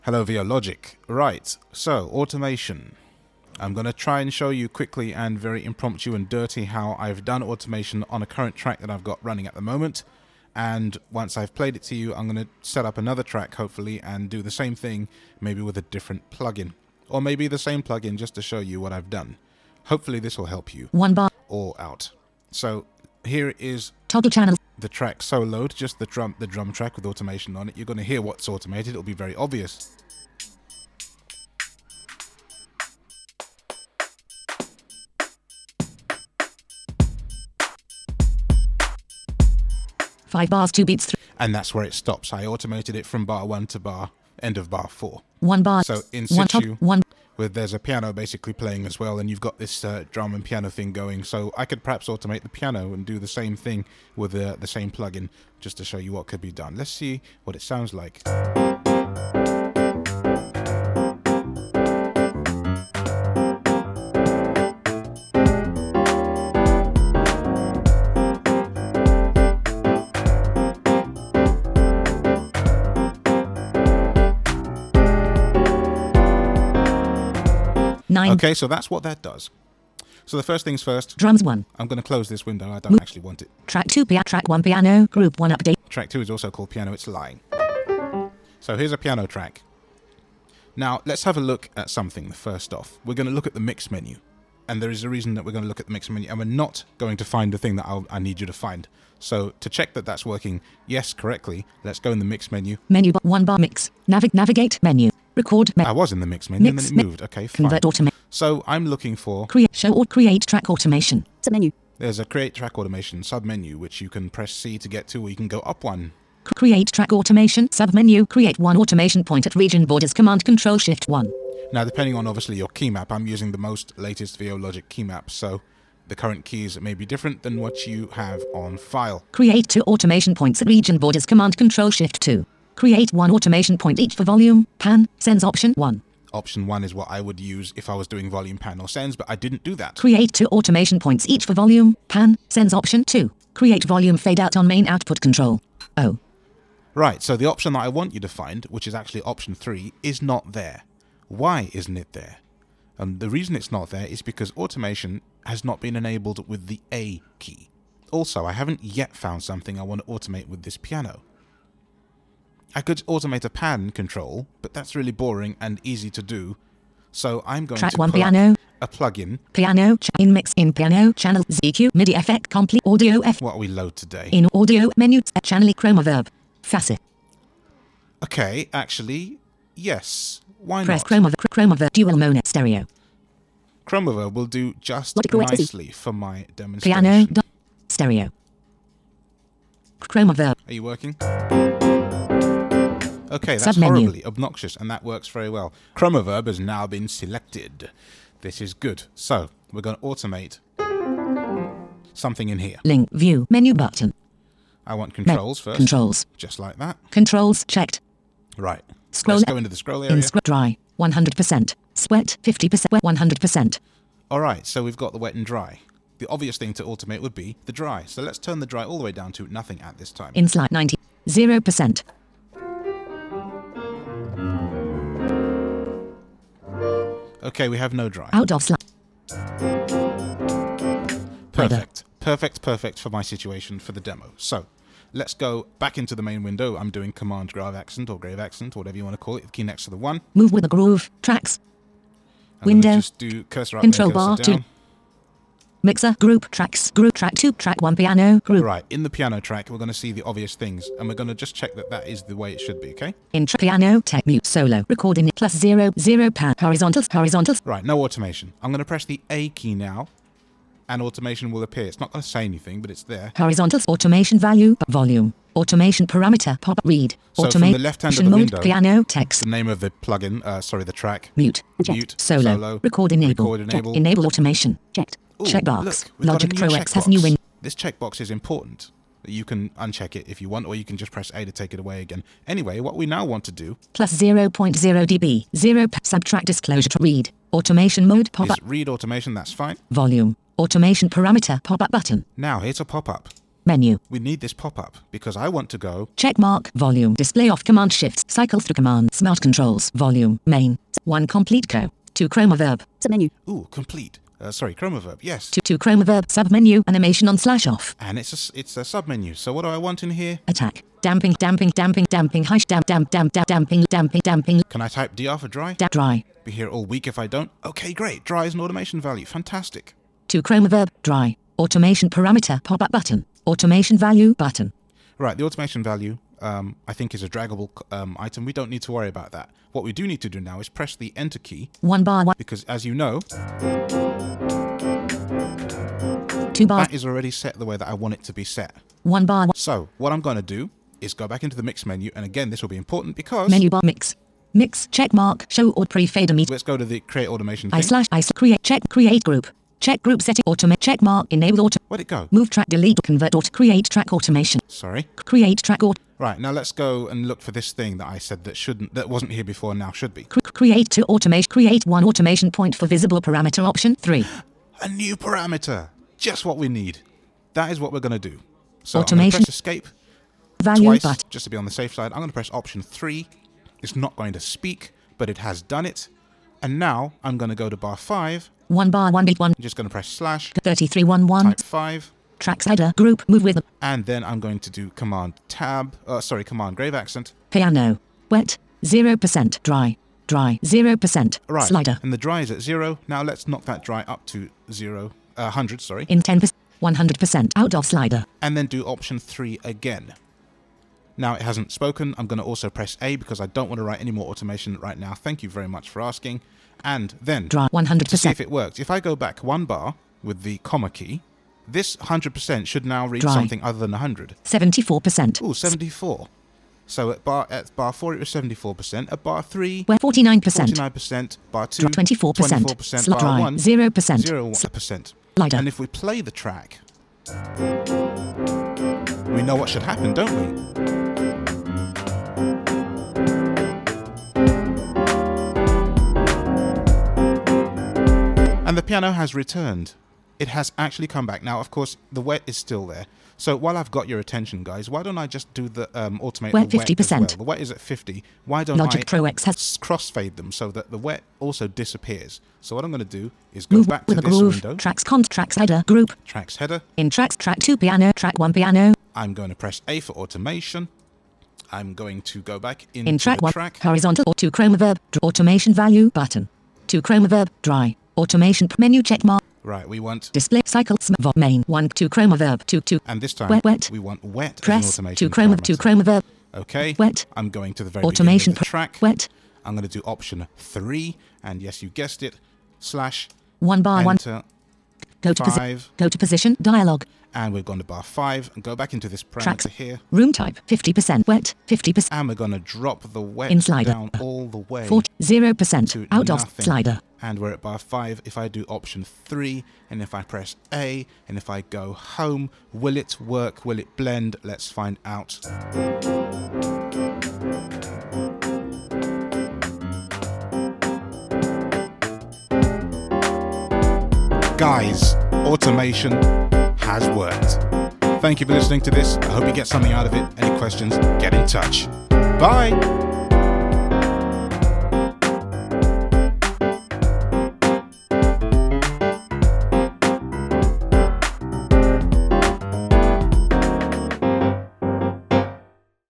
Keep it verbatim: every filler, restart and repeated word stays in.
Hello VioLogic. Right, so automation. I'm going to try and show you quickly and very impromptu and dirty how I've done automation on a current track that I've got running at the moment. And once I've played it to you, I'm going to set up another track hopefully and do the same thing, maybe with a different plugin. Or maybe the same plugin just to show you what I've done. Hopefully this will help you. One bar. All out. So here is Toggle channel. the track soloed, just the drum the drum track with automation on it. You're going to hear what's automated. It'll be very obvious. Five bars, two beats, three. And that's where it stops. I automated it from bar one to bar end of bar four. One bar. So in one situ, top, one. where there's a piano basically playing as well, and you've got this uh, drum and piano thing going. So I could perhaps automate the piano and do the same thing with uh, the same plugin, just to show you what could be done. Let's see what it sounds like. Nine. Okay, so that's what that does. So the first things first, Drums one. I'm going to close this window. I don't actually want it. Track two, pia track one, piano, group one update. Track two is also called piano. It's lying. So here's a piano track. Now, let's have a look at something first off. We're going to look at the mix menu. And there is a reason that we're going to look at the mix menu. And we're not going to find the thing that I'll, I need you to find. So to check that that's working, yes, correctly, let's go in the mix menu. Menu bar, one bar mix. Navig navigate menu. Record me I was in the mix menu Mix and then it moved. Okay, fine. Convert automate. So I'm looking for... Create show or create track automation. Submenu. There's a create track automation submenu, which you can press C to get to, or you can go up one. Create track automation submenu. Create one automation point at region borders. Command Control Shift one. Now, depending on obviously your key map, I'm using the most latest VioLogic key map, so the current keys may be different than what you have on file. Create two automation points at region borders. Command Control Shift two. Create one automation point each for volume, pan, sends option one. Option one is what I would use if I was doing volume, pan, or sends, but I didn't do that. Create two automation points each for volume, pan, sends option two. Create volume fade out on main output control. Oh. Right, so the option that I want you to find, which is actually option three, is not there. Why isn't it there? And the reason it's not there is because automation has not been enabled with the A key. Also, I haven't yet found something I want to automate with this piano. I could automate a pan control, but that's really boring and easy to do. So I'm going Track to one pull piano. up a plugin. Piano, in mix in piano, channel, Z Q, MIDI effect, complete audio F. What we load today. In audio, menu, channel, chroma verb. Facet. Okay, actually, yes. Why Press not? chroma, chroma verb, dual mono, stereo. Chromaverb will do just Logical X Z. nicely for my demonstration. Piano, do, stereo. Chroma verb. Are you working? Okay, that's Submenu. horribly obnoxious, and that works very well. Chromaverb has now been selected. This is good. So, we're going to automate something in here. Link, view, menu button. I want controls first. Controls. Just like that. Controls checked. Right. Scroll Let's go into the scroll area. In scroll dry, one hundred percent. Sweat, fifty percent. Wet, one hundred percent. Alright, so we've got the wet and dry. The obvious thing to automate would be the dry. So let's turn the dry all the way down to nothing at this time. In slide ninety. zero percent. Okay, we have no dry. Out of slide. Perfect. Perfect, perfect for my situation for the demo. So, let's go back into the main window. I'm doing Command Grave Accent or Grave Accent, whatever you want to call it. The key next to the one. Move with the groove. Tracks. I'm Window. gonna just do cursor up Control and cursor bar, down. two. Mixer. Group. Tracks. Group. Track two. Track one. Piano. Group. Right, in the piano track, we're going to see the obvious things, and we're going to just check that that is the way it should be, okay? In tra- piano. Tech mute. Solo. Recording it. Plus zero. Zero. Pan. Horizontals. Horizontals. Right, no automation. I'm going to press the A key now, and automation will appear. It's not going to say anything, but it's there. Horizontals. Automation value. Volume. Automation parameter. Pop. Read. So from Automation the left hand of the mode. window, Piano. Text. the name of the plugin, uh, sorry, the track. Mute. Mute. Solo. Solo. Record enable. Record enable. Enable automation. Checked. Ooh, Checkbox. look, we've got a Logic new Pro X has new checkbox. win. This checkbox is important. You can uncheck it if you want, or you can just press A to take it away again. Anyway, what we now want to do Plus zero point zero dB. Zero. P- subtract disclosure to read. Automation mode. Pop is up. read automation. That's fine. Volume. Automation parameter. Pop up button. Now, here's a pop-up. Menu. We need this pop-up because I want to go Checkmark. Volume. Display off. Command Shift. Cycle through command. Smart controls. Volume. Main. one complete co. two chroma verb. Submenu. ooh complete. Uh, sorry, chroma verb. Yes. two two chroma verb. Submenu. Animation on slash off. And it's a s- it's a submenu. So what do I want in here? Attack. Damping. Damping. Damping. Damping. Hash. Damp. Damp. Damp. Damp. Damping. Damping. Damping. Can I type D R for dry? Da- dry. Be here all week if I don't. Okay, great. Dry is an automation value. Fantastic. two chroma verb. Dry. Automation parameter. Pop up button. Automation value button. Right, the automation value, um, I think, is a draggable um, item. We don't need to worry about that. What we do need to do now is press the Enter key. One bar. One. Because, as you know, Two bar. that is already set the way that I want it to be set. One bar. One. So, what I'm going to do is go back into the Mix menu. And again, this will be important because... Menu bar. Mix. Mix. Check mark. Show or pre-fader meet. Let's go to the Create Automation I thing. slash I slash create check create group. Check group setting automate check mark enable auto Where'd it go? move track delete convert auto create track automation Sorry. create track auto Right, now let's go and look for this thing that I said that shouldn't, that wasn't here before and now should be. cre- create to automation create one automation point for visible parameter option three A new parameter. Just what we need. That is what we're going to do. So I'm going to Automation. press Escape value twice, but just to be on the safe side. I'm going to press option three. It's not going to speak, but it has done it. And now I'm going to go to bar five. one bar one beat one I'm just going to press slash, thirty-three one one type five, tracks header group move with and then I'm going to do command tab, uh, sorry, command grave accent. piano wet zero percent dry dry zero percent Right, slider and the dry is at zero. Now let's knock that dry up to zero, uh, one hundred, sorry. in ten percent one hundred percent out of slider And then do option three again. Now it hasn't spoken. I'm going to also press A because I don't want to write any more automation right now. Thank you very much for asking. And then dry one hundred to see percent if it works, if I go back one bar with the comma key, this one hundred percent should now read Dry. something other than one hundred. seventy-four percent Ooh, seventy-four. So at bar at bar four it was seventy-four percent. At bar three, where forty-nine percent forty-nine percent. Bar two, twenty-four percent twenty-four percent. Sli- Bar dry one, zero percent zero percent. slider And if we play the track, we know what should happen, don't we? And the piano has returned. It has actually come back. Now, of course, the wet is still there. So while I've got your attention, guys, why don't I just do the um, automate Wet the wet fifty percent. as well? The wet is at fifty. Why don't Logic I Pro X has s- crossfade them so that the wet also disappears? So what I'm going to do is go move back to with a this groove window, tracks con tracks header group tracks header. in tracks track two piano track one piano I'm going to press A for automation. I'm going to go back into in track the one track. horizontal or two chroma verb dr- automation value button two chroma verb dry automation p- menu check mark Right, we want, display cycle sm- vo- main one two chroma verb two two and this time wet wet we want wet press as an automation two chroma parameter. two chroma verb Okay, wet I'm going to the very automation beginning of the pr- track. wet I'm going to do option three, and yes, you guessed it, slash, one bar one enter, go to position five, go to position dialog and we've gone to bar five, and go back into this parameter Tracks. here, room type fifty percent wet fifty percent and we're going to drop the wet In slider. down all the way forty zero percent to out nothing. of slider And we're at bar five. If I do option three, and if I press A, and if I go home, will it work? Will it blend? Let's find out. Guys, automation has worked. Thank you for listening to this. I hope you get something out of it. Any questions, get in touch. Bye.